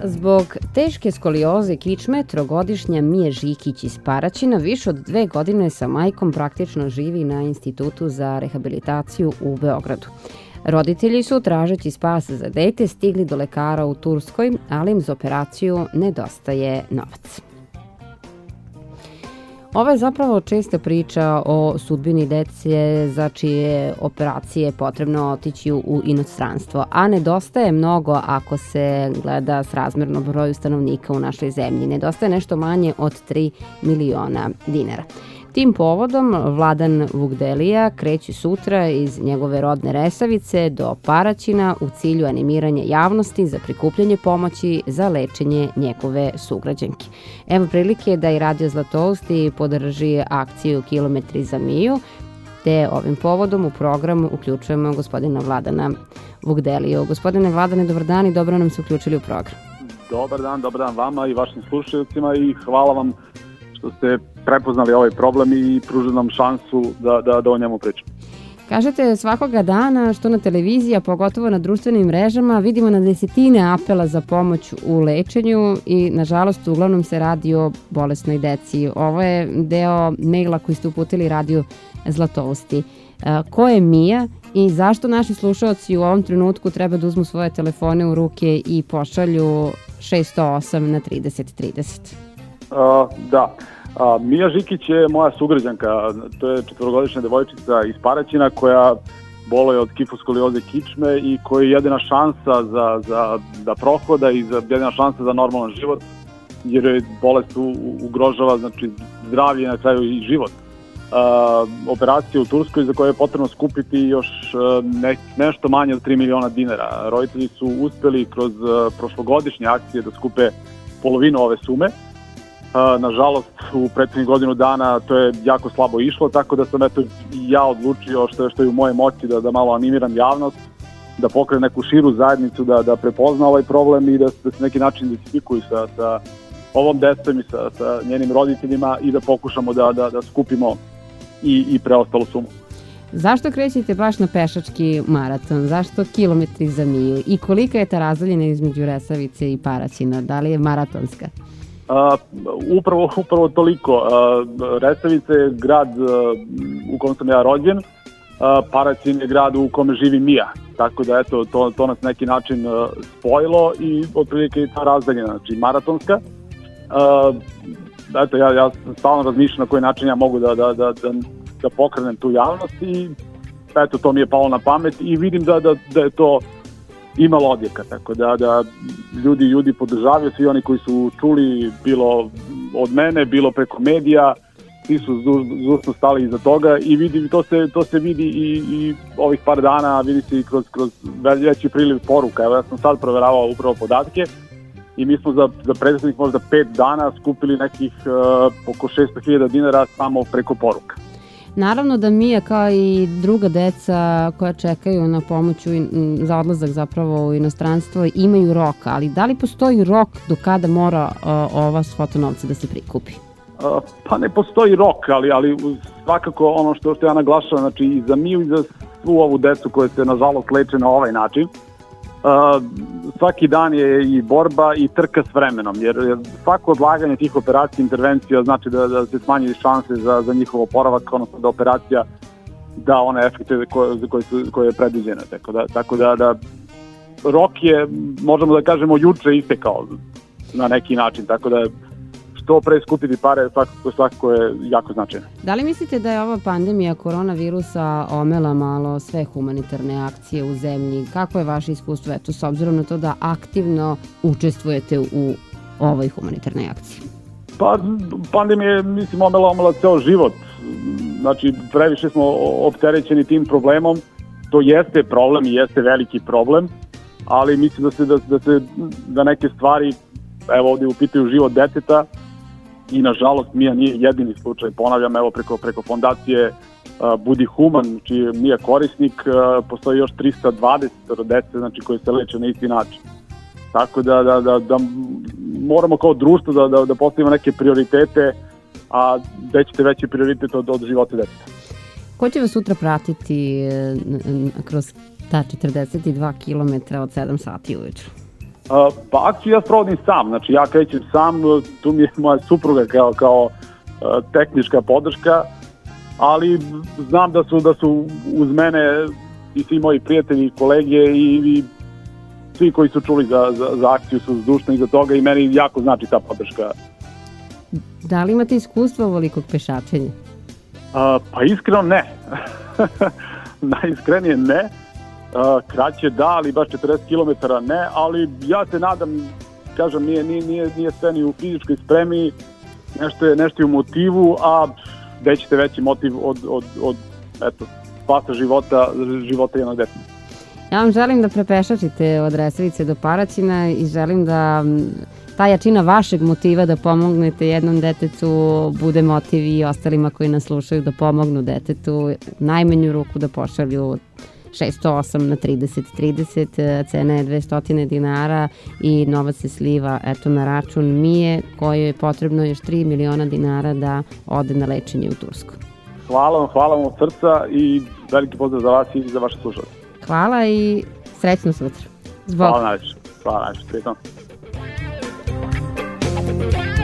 Zbog teške skolioze kičme, trogodišnja Mija Žikić iz Paraćina više od 2 godine sa majkom praktično živi na Institutu za rehabilitaciju u Beogradu. Roditelji su, tražeći spas za dete, stigli do lekara u Turskoj, ali im za operaciju nedostaje novac. Ovo je zapravo česta priča o sudbini dece za čije operacije je potrebno otići u inostranstvo, a nedostaje mnogo ako se gleda srazmerno broju stanovnika u našoj zemlji. Nedostaje nešto manje od 3 miliona dinara. Tim povodom Vladan Vugdelija kreće sutra iz njegove rodne Resavice do Paraćina u cilju animiranja javnosti za prikupljanje pomoći za lečenje njegove sugrađanke. Evo prilike da i Radio Zlatousti podrži akciju Kilometri za Miju, te ovim povodom u program uključujemo gospodina Vladana Vugdeliju. Gospodine Vladane, dobar dan i dobro nam se uključili u program. Dobar dan vama i vašim slušaocima i hvala vam što ste prepoznali ovaj problem i pružili nam šansu da o njemu pričamo. Kažete, svakoga dana, što na televiziji, a pogotovo na društvenim mrežama, vidimo na desetine apela za pomoć u lečenju i, nažalost, uglavnom se radi o bolesnoj deci. Ovo je deo maila koji ste uputili Radio Zlatousti. Ko je Mija i zašto naši slušaoci u ovom trenutku treba da uzmu svoje telefone u ruke i pošalju 608 na 3030? Da. Mija Žikić je moja sugrađanka, to je 4-godišnja devojčica iz Paraćina koja boluje od kifoskolijoze kičme i koja je jedina šansa da prohoda i jedina šansa za normalan život, jer je bolest ugrožava zdravlje i na kraju i život. Operacija u Turskoj za koju je potrebno skupiti još nešto manje od 3 miliona dinara. Roditelji su uspeli kroz prošlogodišnje akcije da skupe polovinu ove sume. Nažalost, u prethodnih godinu dana to je jako slabo išlo, tako da sam ja odlučio što je u moje moći da malo animiram javnost, da pokrenem neku širu zajednicu, da prepozna ovaj problem i da se neki način identifikuju sa ovom decom i sa njenim roditeljima i da pokušamo da skupimo i preostalu sumu. Zašto krećete baš na pešački maraton? Zašto Kilometri za Miju? I kolika je ta razdaljina između Resavice i Paraćina? Da li je maratonska? Upravo toliko. Resavica je grad u kojem sam ja rođen, Paraćin je grad u kome živi Mija, tako da to nas neki način spojilo i otprilike je ta razdaljina, znači maratonska. Ja stalno razmišljam na koji način ja mogu da pokrenem tu javnost i to mi je palo na pamet i vidim da je to imalo odjeka, tako da ljudi podržavaju, svi oni koji su čuli bilo od mene, bilo preko medija, svi su zdušno stali iza toga i vidim, to se vidi i ovih par dana, vidi se i kroz veći priliv poruka. Evo ja sam sad proveravao upravo podatke i mi smo za prethodnih možda 5 dana skupili nekih oko 600.000 dinara samo preko poruka. Naravno da Mija kao i druga deca koja čekaju na pomoć za odlazak zapravo u inostranstvo imaju rok, ali da li postoji rok do kada mora ova svota novca da se prikupi? Pa ne postoji rok, ali svakako ono što ja naglašavam, znači i za Miju i za svu ovu decu koja se nažalost leče na ovaj način, svaki dan je i borba i trka s vremenom, jer svako odlaganje tih operacija, intervencija znači da se smanji šanse za njihov oporavak, odnosno da operacija da one efekte koje je predviđena. Tako da rok je, možemo da kažemo, juče istekao na neki način, tako da što pre skupiti pare svakako je jako značajno. Da li mislite da je ova pandemija koronavirusa omela malo sve humanitarne akcije u zemlji? Kako je vaše iskustvo s obzirom na to da aktivno učestvujete u ovoj humanitarnoj akciji? Pa pandemija je, omela ceo život. Znači, previše smo opterećeni tim problemom. To jeste problem i jeste veliki problem, ali mislim da neke stvari, evo ovdje upitaju život deteta, i nažalost Mija nije jedini slučaj, ponavljam, evo preko fondacije Budi Human, čiji je Mija korisnik, postoji još 320 dece, znači koji se leče na isti način. Tako da moramo kao društvo da postavimo neke prioritete, a gde ćete veći prioritet od života deteta. Ko će vas sutra pratiti kroz ta 42 kilometra od 7 sati ujutru? Pa akciju ja sprovodim sam, znači ja krećem sam, tu mi je moja supruga kao tehnička podrška, ali znam da su uz mene i svi moji prijatelji, kolege i svi koji su čuli za akciju su zdušni iza toga i meni jako znači ta podrška. Da li imate iskustvo ovolikog pešačenja? Pa iskreno ne. Najiskrenije ne. Kraće da, ali baš 40 km ne, ali ja se nadam, kažem, nije sve ni u fizičkoj spremi, nešto je u motivu, a gde ćete veći motiv od spasa života jednog deteta. Ja vam želim da prepešačite od Resavice do Paraćina i želim da ta jačina vašeg motiva da pomognete jednom detetu bude motiv i ostalima koji nas slušaju da pomognu detetu, u najmanju ruku da pošalju 608 na 3030, cena je 200 dinara i novac se sliva na račun Mije, kojoj je potrebno još 3 miliona dinara da ode na lečenje u Tursku. Hvala vam od srca i veliki pozdrav za vas i za vaše slušalce. Hvala i srećno sutra. Zbog. Hvala najviše. Pritom.